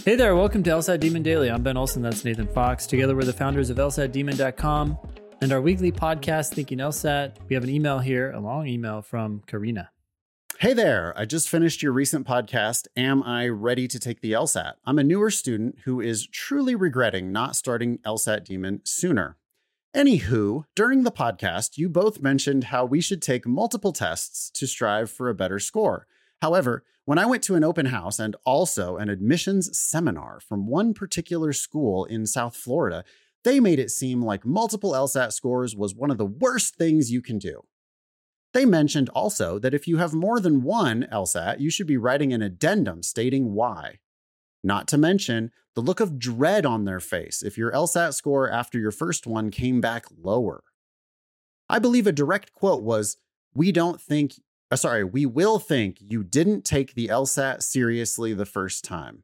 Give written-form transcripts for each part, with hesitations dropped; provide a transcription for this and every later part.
Hey there, welcome to LSAT Demon Daily. I'm Ben Olson, that's Nathan Fox. Together we're the founders of LSATdemon.com and our weekly podcast, Thinking LSAT. We have an email here, a long email from Karina. Hey there, I just finished your recent podcast, Am I Ready to Take the LSAT? I'm a newer student who is truly regretting not starting LSAT Demon sooner. Anywho, during the podcast, you both mentioned how we should take multiple tests to strive for a better score. However, when I went to an open house and also an admissions seminar from one particular school in South Florida, they made it seem like multiple LSAT scores was one of the worst things you can do. They mentioned also that if you have more than one LSAT, you should be writing an addendum stating why. Not to mention the look of dread on their face if your LSAT score after your first one came back lower. I believe a direct quote was, we will think you didn't take the LSAT seriously the first time.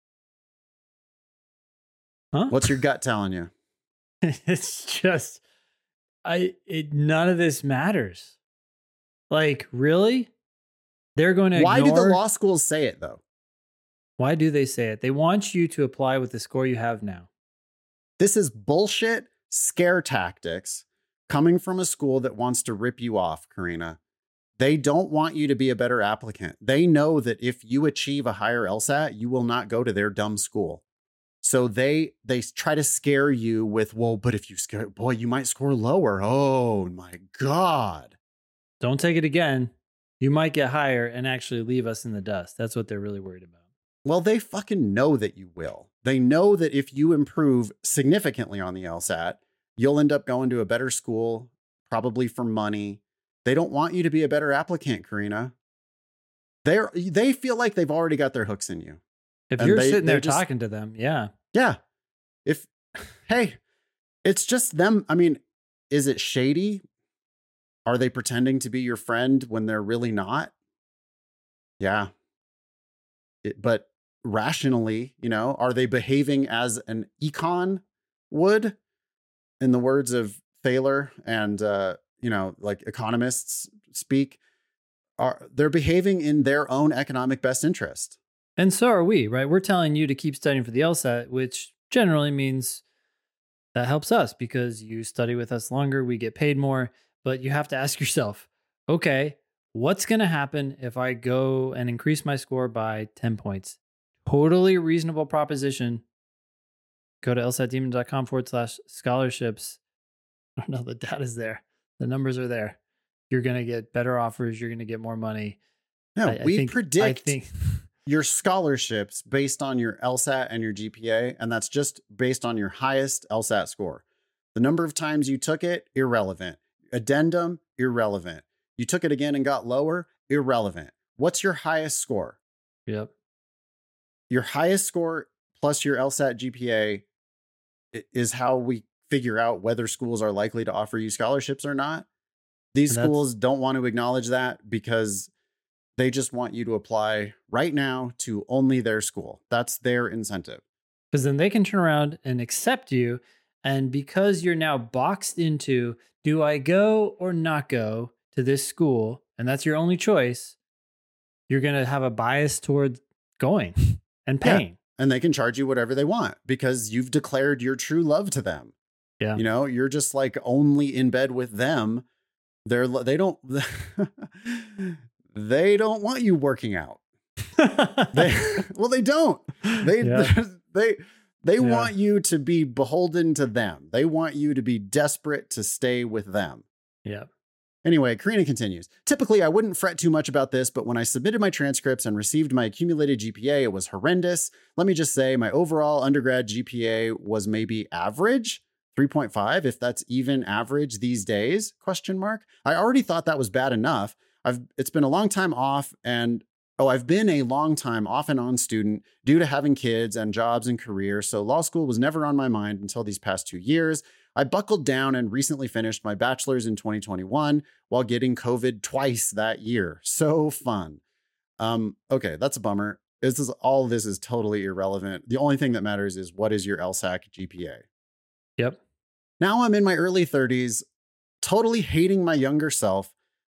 Huh? What's your gut telling you? It's just, none of this matters. Like, really? They're going to Why do ignore... the law schools say it, though? Why do they say it? They want you to apply with the score you have now. This is bullshit scare tactics coming from a school that wants to rip you off, Karina. They don't want you to be a better applicant. They know that if you achieve a higher LSAT, you will not go to their dumb school. So they try to scare you with, well, but if you scare, boy, you might score lower. Oh my God. Don't take it again. You might get higher and actually leave us in the dust. That's what they're really worried about. Well, they fucking know that you will. They know that if you improve significantly on the LSAT, you'll end up going to a better school, probably for money. They don't want you to be a better applicant, Karina. They feel like they've already got their hooks in you. If you're sitting there talking to them, yeah. Yeah. Hey, it's just them. I mean, is it shady? Are they pretending to be your friend when they're really not? Yeah. But rationally, are they behaving as an econ would, in the words of Thaler and, like economists speak? They're behaving in their own economic best interest. And so are we, right? We're telling you to keep studying for the LSAT, which generally means that helps us because you study with us longer, we get paid more. But you have to ask yourself, okay, what's going to happen if I go and increase my score by 10 points? Totally reasonable proposition. Go to lsatdemon.com/scholarships. I don't know, the data's there. The numbers are there. You're going to get better offers. You're going to get more money. No, we predict your scholarships based on your LSAT and your GPA, and that's just based on your highest LSAT score. The number of times you took it, irrelevant. Addendum, irrelevant. You took it again and got lower, irrelevant. What's your highest score? Yep. Your highest score plus your LSAT GPA is how we figure out whether schools are likely to offer you scholarships or not. These schools don't want to acknowledge that because they just want you to apply right now to only their school. That's their incentive. Because then they can turn around and accept you. And because you're now boxed into, do I go or not go to this school? And that's your only choice. You're going to have a bias toward going and paying. Yeah. And they can charge you whatever they want because you've declared your true love to them. Yeah. You're just like only in bed with them. They don't want you working out. They don't. They want you to be beholden to them. They want you to be desperate to stay with them. Yeah. Anyway, Karina continues. Typically, I wouldn't fret too much about this, but when I submitted my transcripts and received my accumulated GPA, it was horrendous. Let me just say my overall undergrad GPA was maybe average, 3.5, if that's even average these days, ? I already thought that was bad enough. It's been a long time off and I've been a long time off and on student due to having kids and jobs and career, so law school was never on my mind until these past 2 years. I buckled down and recently finished my bachelor's in 2021 while getting COVID twice that year. So fun. Okay, that's a bummer. All this is totally irrelevant. The only thing that matters is what is your LSAC GPA? Yep. Now I'm in my early 30s, totally hating my younger self,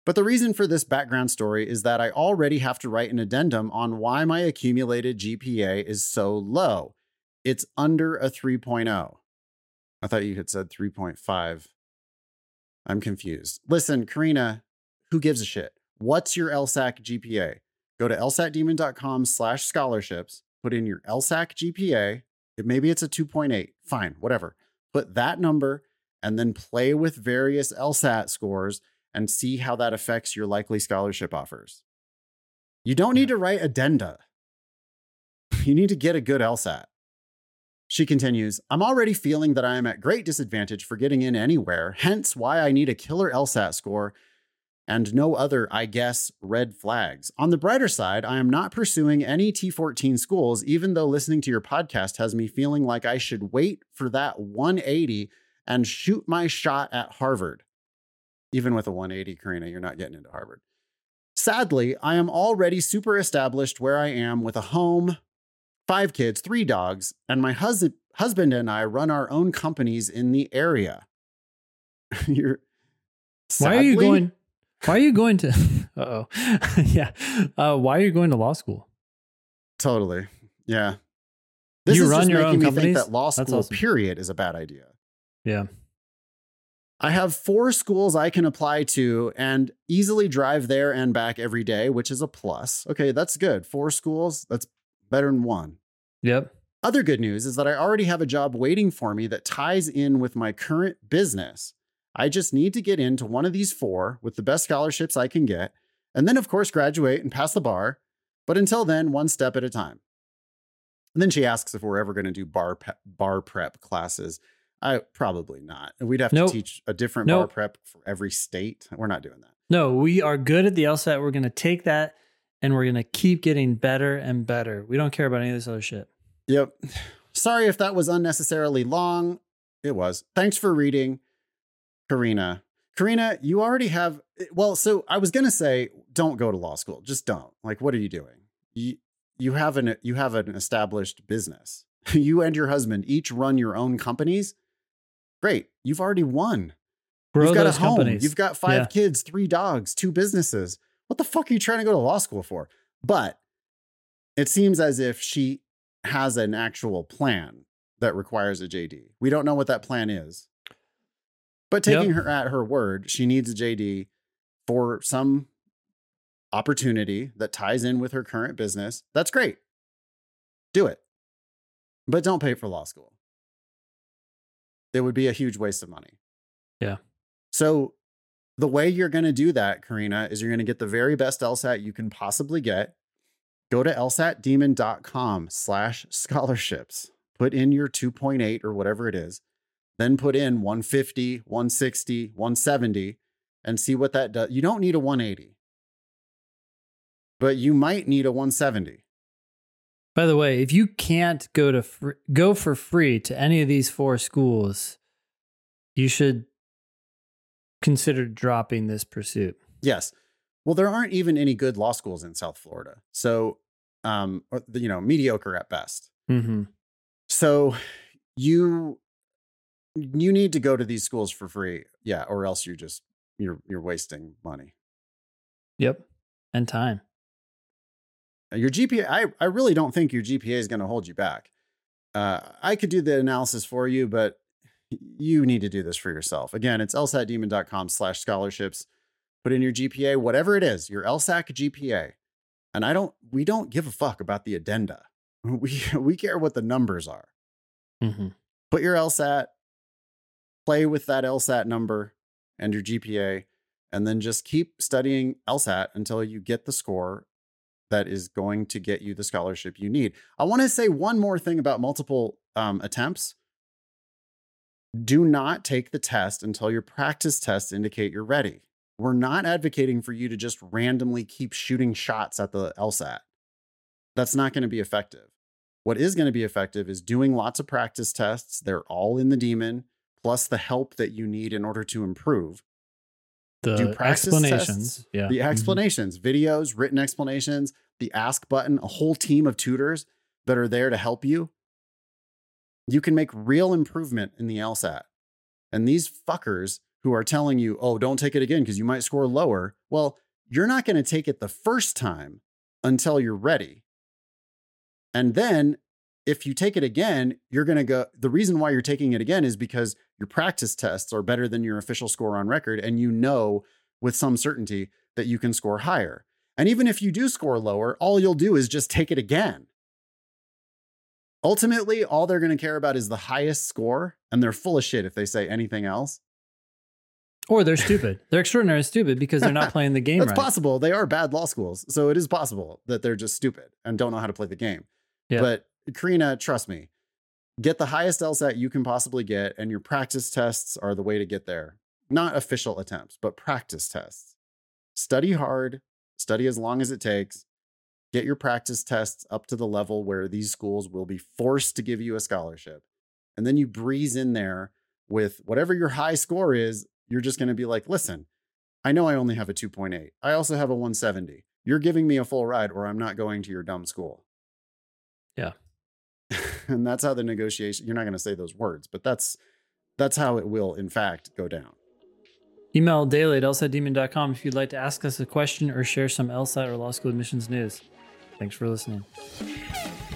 But the reason for this background story is that I already have to write an addendum on why my accumulated GPA is so low. It's under a 3.0. I thought you had said 3.5. I'm confused. Listen, Karina, who gives a shit? What's your LSAC GPA? Go to lsatdemon.com/scholarships, put in your LSAC GPA. Maybe it's a 2.8. Fine, whatever. Put that number and then play with various LSAT scores and see how that affects your likely scholarship offers. You don't need to write addenda. You need to get a good LSAT. She continues, I'm already feeling that I am at great disadvantage for getting in anywhere, hence why I need a killer LSAT score and no other, I guess, red flags. On the brighter side, I am not pursuing any T14 schools, even though listening to your podcast has me feeling like I should wait for that 180 and shoot my shot at Harvard. Even with a 180, Karina, you're not getting into Harvard. Sadly, I am already super established where I am with a home, 5 kids, 3 dogs, and my husband and I run our own companies in the area. Why are you going to yeah. Why are you going to law school? Totally. Yeah. This you is run just your making own me companies? think that law school awesome. period is a bad idea. Yeah. I have 4 schools I can apply to and easily drive there and back every day, which is a plus. Okay, that's good. 4 schools, that's better than 1. Yep. Other good news is that I already have a job waiting for me that ties in with my current business. I just need to get into one of these 4 with the best scholarships I can get, and then, of course, graduate and pass the bar. But until then, one step at a time. And then she asks if we're ever going to do bar prep classes. Probably not. We'd have to teach a different bar prep for every state. We're not doing that. No, we are good at the LSAT. We're going to take that and we're going to keep getting better and better. We don't care about any of this other shit. Yep. Sorry if that was unnecessarily long. It was. Thanks for reading, Karina. Karina, you already have, well, so I was going to say, don't go to law school. Just don't. Like, what are you doing? You have an established business. You and your husband each run your own companies. Great. You've already won. You've got a home. Companies. You've got 5 kids, 3 dogs, 2 businesses. What the fuck are you trying to go to law school for? But it seems as if she has an actual plan that requires a JD. We don't know what that plan is. But taking her at her word, she needs a JD for some opportunity that ties in with her current business. That's great. Do it. But don't pay for law school. It would be a huge waste of money. Yeah. So the way you're going to do that, Karina, is you're going to get the very best LSAT you can possibly get. Go to lsatdemon.com/scholarships. Put in your 2.8 or whatever it is. Then put in 150, 160, 170 and see what that does. You don't need a 180, but you might need a 170. By the way, if you can't go for free to any of these 4 schools, you should consider dropping this pursuit. Yes. Well, there aren't even any good law schools in South Florida. So, mediocre at best. Mm-hmm. So you need to go to these schools for free. Yeah. Or else you're wasting money. Yep. And time. Your GPA, I really don't think your GPA is going to hold you back. I could do the analysis for you, but you need to do this for yourself. Again, it's lsatdemon.com/scholarships. Put in your GPA, whatever it is, your LSAC GPA. And we don't give a fuck about the addenda. We care what the numbers are. Mm-hmm. Put your LSAT, play with that LSAT number and your GPA, and then just keep studying LSAT until you get the score that is going to get you the scholarship you need. I want to say one more thing about multiple attempts. Do not take the test until your practice tests indicate you're ready. We're not advocating for you to just randomly keep shooting shots at the LSAT. That's not going to be effective. What is going to be effective is doing lots of practice tests. They're all in the Demon, plus the help that you need in order to improve. The explanations. Tests, the explanations, videos, written explanations, the ask button, a whole team of tutors that are there to help you. You can make real improvement in the LSAT. And these fuckers who who are telling you, oh, don't take it again because you might score lower. Well, you're not going to take it the first time until you're ready. And then if you take it again, you're going to go, the reason why you're taking it again is because your practice tests are better than your official score on record. And you know with some certainty that you can score higher. And even if you do score lower, all you'll do is just take it again. Ultimately, all they're going to care about is the highest score, and they're full of shit if they say anything else. Or they're stupid. They're extraordinarily stupid because they're not playing the game That's right. possible. They are bad law schools. So it is possible that they're just stupid and don't know how to play the game. Yeah. But Karina, trust me, get the highest LSAT you can possibly get, and your practice tests are the way to get there. Not official attempts, but practice tests. Study hard, study as long as it takes. Get your practice tests up to the level where these schools will be forced to give you a scholarship. And then you breeze in there with whatever your high score is. You're just going to be like, listen, I know I only have a 2.8. I also have a 170. You're giving me a full ride or I'm not going to your dumb school. Yeah. And that's how the negotiation, you're not going to say those words, but that's how it will, in fact, go down. Email daily@lsatdemon.com if you'd like to ask us a question or share some LSAT or law school admissions news. Thanks for listening.